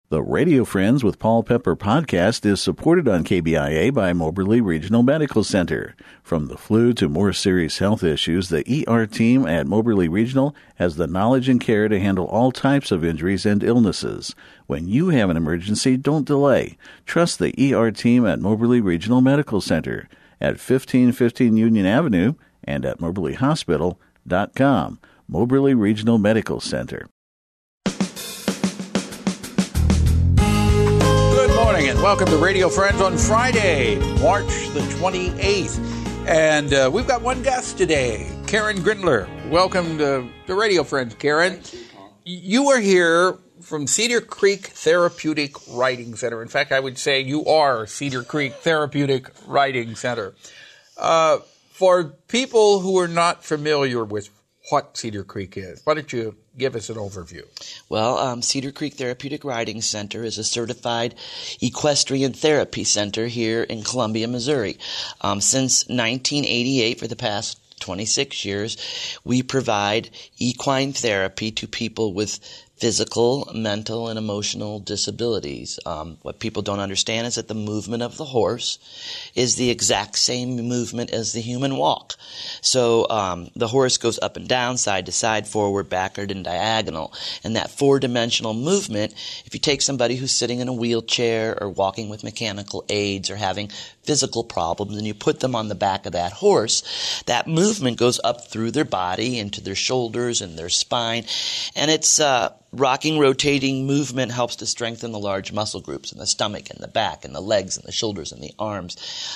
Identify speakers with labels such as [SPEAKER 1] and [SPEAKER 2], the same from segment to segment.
[SPEAKER 1] The Radio Friends with Paul Pepper podcast is supported on KBIA by Moberly Regional Medical Center. From the flu to more serious health issues, the ER team at Moberly Regional has the knowledge and care to handle all types of injuries and illnesses. When you have an emergency, don't delay. Trust the ER team at Moberly Regional Medical Center at 1515 Union Avenue and at moberlyhospital.com. Moberly Regional Medical Center.
[SPEAKER 2] And welcome to Radio Friends on Friday, March the 28th. And we've got one guest today, Karen Grindler. Welcome to Radio Friends, Karen. You are here from Cedar Creek Therapeutic Riding Center. In fact, I would say you are Cedar Creek Therapeutic Riding Center. For people who are not familiar with what Cedar Creek is, why don't you give us an overview?
[SPEAKER 3] Well, Cedar Creek Therapeutic Riding Center is a certified equestrian therapy center here in Columbia, Missouri. Since 1988, for the past 26 years, we provide equine therapy to people with physical, mental, and emotional disabilities. What people don't understand is that the movement of the horse is the exact same movement as the human walk. So the horse goes up and down, side to side, forward, backward, and diagonal. And that four-dimensional movement, if you take somebody who's sitting in a wheelchair or walking with mechanical aids or having physical problems and you put them on the back of that horse, that movement goes up through their body into their shoulders and their spine. And it's rocking, rotating movement helps to strengthen the large muscle groups in the stomach and the back and the legs and the shoulders and the arms.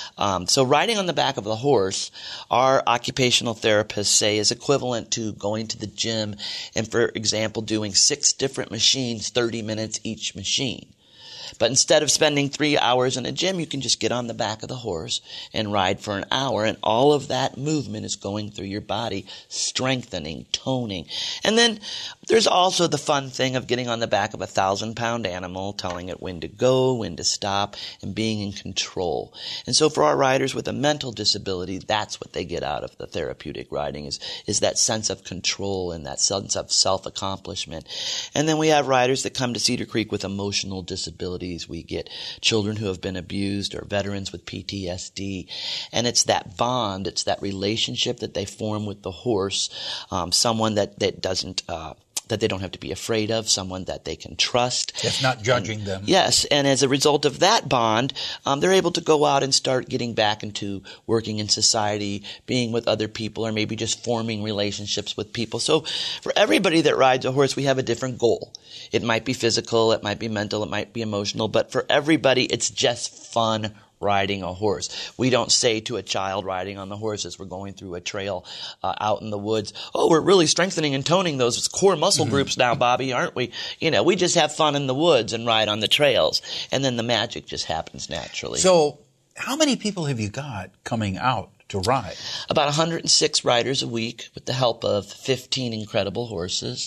[SPEAKER 3] So riding on the back of the horse, our occupational therapists say is equivalent to going to the gym and, for example, doing 6 different machines, 30 minutes each machine. But instead of spending 3 hours in a gym, you can just get on the back of the horse and ride for an hour, and all of that movement is going through your body, strengthening, toning. And then there's also the fun thing of getting on the back of a 1,000-pound animal, telling it when to go, when to stop, and being in control. And so for our riders with a mental disability, that's what they get out of the therapeutic riding, is that sense of control and that sense of self-accomplishment. And then we have riders that come to Cedar Creek with emotional disabilities. We get children who have been abused or veterans with PTSD. And it's that bond, it's that relationship that they form with the horse, someone that doesn't that they don't have to be afraid of, someone that they can trust.
[SPEAKER 2] It's not judging them.
[SPEAKER 3] Yes, and as a result of that bond, they're able to go out and start getting back into working in society, being with other people, or maybe just forming relationships with people. So for everybody that rides a horse, we have a different goal. It might be physical, it might be mental, it might be emotional, but for everybody, it's just fun riding a horse. We don't say to a child riding on the horse as we're going through a trail out in the woods, oh, we're really strengthening and toning those core muscle groups now, Bobby, aren't we? You know, we just have fun in the woods and ride on the trails, and then the magic just happens naturally.
[SPEAKER 2] So how many people have you got coming out to ride?
[SPEAKER 3] About 106 riders a week with the help of 15 incredible horses.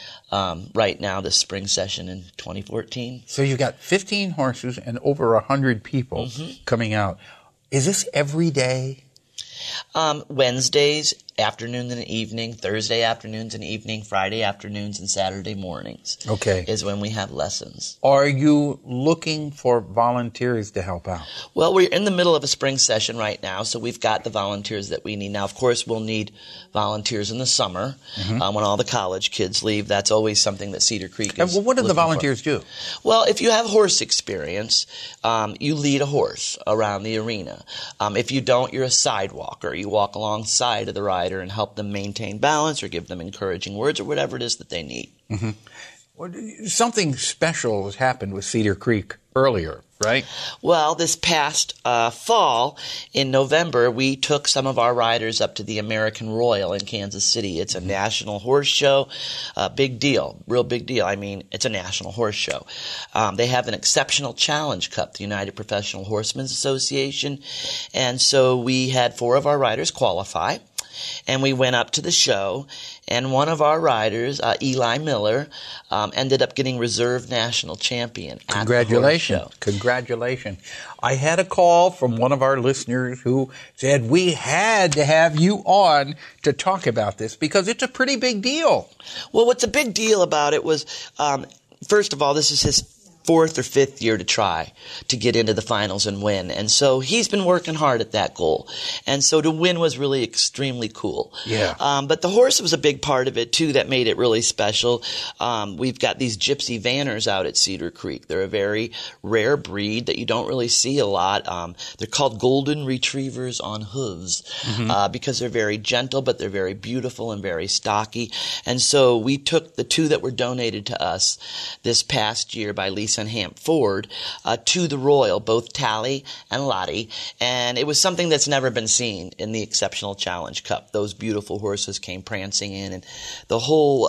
[SPEAKER 3] Right now, this spring session in 2014.
[SPEAKER 2] So you've got 15 horses and over 100 people coming out. Is this every day?
[SPEAKER 3] Wednesdays, afternoons and evening, Thursday afternoons and evening, Friday afternoons and Saturday mornings.
[SPEAKER 2] Okay.
[SPEAKER 3] Is when we have lessons.
[SPEAKER 2] Are you looking for volunteers to help out?
[SPEAKER 3] Well, we're in the middle of a spring session right now, so we've got the volunteers that we need. Now, of course, we'll need volunteers in the summer when all the college kids leave. That's always something that Cedar Creek is.
[SPEAKER 2] And what do the volunteers do?
[SPEAKER 3] Well, if you have horse experience, you lead a horse around the arena. If you don't, you're a sidewalker. You walk alongside of the rider and help them maintain balance or give them encouraging words or whatever it is that they need.
[SPEAKER 2] Well, something special has happened with Cedar Creek earlier, right?
[SPEAKER 3] Well, this past fall, in November, we took some of our riders up to the American Royal in Kansas City. It's a national horse show. Big deal. Real big deal. I mean, it's a national horse show. They have an Exceptional Challenge Cup, the United Professional Horsemen's Association. And so we had 4 of our riders qualify. And we went up to the show, and one of our riders, Eli Miller, ended up getting reserve national champion.
[SPEAKER 2] Congratulations. Congratulations. I had a call from one of our listeners who said we had to have you on to talk about this because it's a pretty big deal.
[SPEAKER 3] Well, what's a big deal about it was, first of all, this is his fourth or fifth year to try to get into the finals and win. And so he's been working hard at that goal. And so to win was really extremely cool.
[SPEAKER 2] Yeah.
[SPEAKER 3] But the horse was a big part of it too that made it really special. We've got these gypsy vanners out at Cedar Creek. They're a very rare breed that you don't really see a lot. They're called golden retrievers on hooves because they're very gentle, but they're very beautiful and very stocky. And so we took the two that were donated to us this past year by Lisa and Hamp Ford to the Royal, both Tally and Lottie, and it was something that's never been seen in the Exceptional Challenge Cup. Those beautiful horses came prancing in, and the whole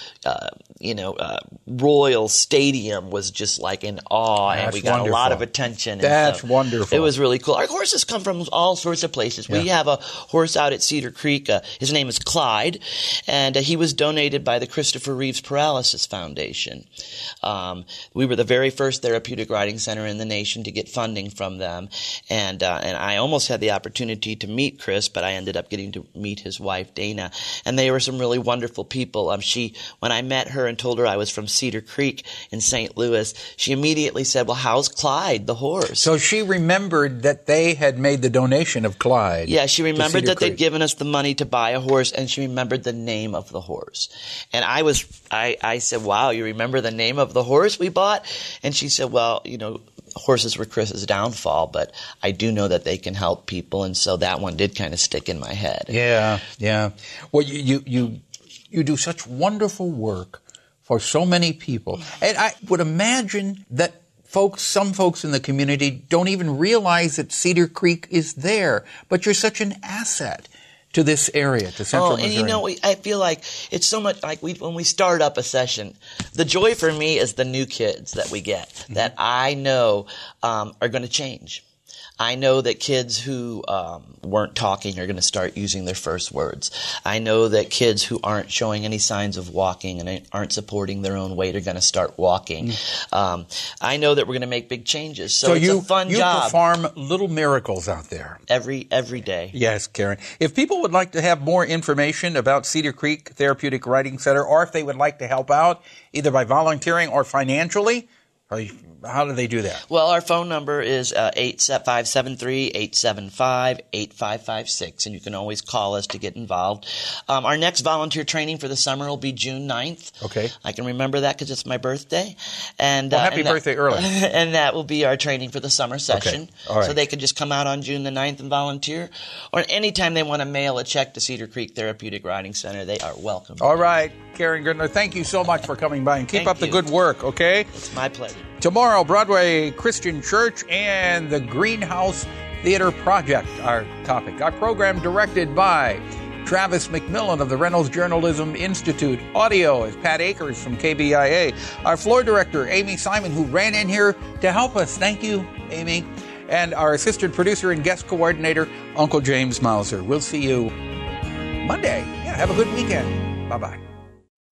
[SPEAKER 3] Royal Stadium was just like in awe, and we got a lot of attention.
[SPEAKER 2] That's wonderful.
[SPEAKER 3] It was really cool. Our horses come from all sorts of places. Yeah. We have a horse out at Cedar Creek. His name is Clyde, and he was donated by the Christopher Reeves Paralysis Foundation. We were the very first therapeutic riding center in the nation to get funding from them, and I almost had the opportunity to meet Chris, but I ended up getting to meet his wife Dana, and they were some really wonderful people. When I met her and told her I was from Cedar Creek in St. Louis, she immediately said, "Well, how's Clyde, the horse?"
[SPEAKER 2] So she remembered that they had made the donation of Clyde.
[SPEAKER 3] Yeah, she remembered that they'd given us the money to buy a horse, and she remembered the name of the horse. And I said, "Wow, you remember the name of the horse we bought?" And she said, "Well, horses were Chris's downfall, but I do know that they can help people." And so that one did kind of stick in my head.
[SPEAKER 2] Yeah, yeah. Well, you do such wonderful work for so many people. And I would imagine that some folks in the community don't even realize that Cedar Creek is there, but you're such an asset to this area, to Central Missouri.
[SPEAKER 3] And I feel like it's so much like when we start up a session, the joy for me is the new kids that we get that I know are going to change. I know that kids who weren't talking are going to start using their first words. I know that kids who aren't showing any signs of walking and aren't supporting their own weight are going to start walking. I know that we're going to make big changes. So it's a fun job.
[SPEAKER 2] You perform little miracles out there.
[SPEAKER 3] Every day.
[SPEAKER 2] Yes, Karen. If people would like to have more information about Cedar Creek Therapeutic Riding Center, or if they would like to help out, either by volunteering or financially, how do they do that?
[SPEAKER 3] Well, our phone number is 855-875-8556, and you can always call us to get involved. Our next volunteer training for the summer will be June 9th.
[SPEAKER 2] Okay.
[SPEAKER 3] I can remember that because it's my birthday. And
[SPEAKER 2] happy birthday early.
[SPEAKER 3] And that will be our training for the summer session.
[SPEAKER 2] Okay. All right.
[SPEAKER 3] So they can just come out on June the 9th and volunteer. Or anytime they want to mail a check to Cedar Creek Therapeutic Riding Center, they are welcome.
[SPEAKER 2] All right. Karen Grindler, thank you so much for coming by, and keep up the good work, okay?
[SPEAKER 3] It's my pleasure.
[SPEAKER 2] Tomorrow, Broadway Christian Church and the Greenhouse Theater Project, our topic. Our program directed by Travis McMillan of the Reynolds Journalism Institute. Audio is Pat Akers from KBIA. Our floor director, Amy Simon, who ran in here to help us. Thank you, Amy. And our assistant producer and guest coordinator, Uncle James Mauser. We'll see you Monday. Yeah, have a good weekend. Bye-bye.